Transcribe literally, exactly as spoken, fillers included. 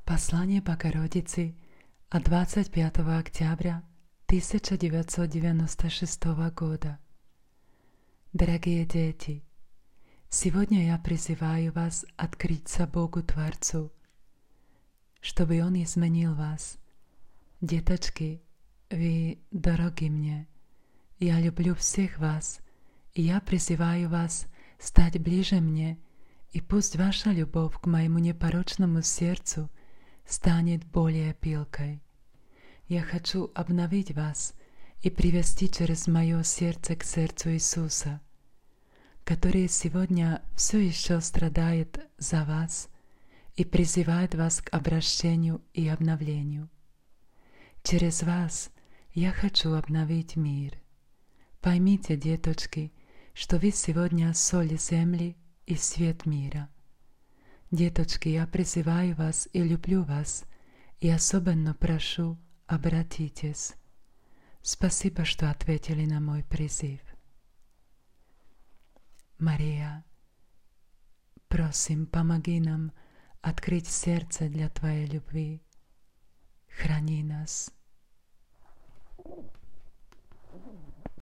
Послание Богородицы от двадцать пятого октября тысяча девятьсот девяносто шестого года. Дорогие дети, сегодня я призываю вас открыться Богу Творцу, чтобы Он изменил вас. Деточки, вы дороги мне. Я люблю всех вас, и я призываю вас стать ближе мне, и пусть ваша любовь к моему непорочному сердцу станет более пылкой. Я хочу обновить вас и привести через мое сердце к сердцу Иисуса, который сегодня все еще страдает за вас и призывает вас к обращению и обновлению. Через вас я хочу обновить мир. Поймите, деточки, что вы сегодня соль земли и свет мира. Деточки, я призываю вас и люблю вас, и особенно прошу, обратитесь. Спасибо, что ответили на мой призыв. Мария, просим, помоги нам открыть сердце для Твоей любви. Храни нас.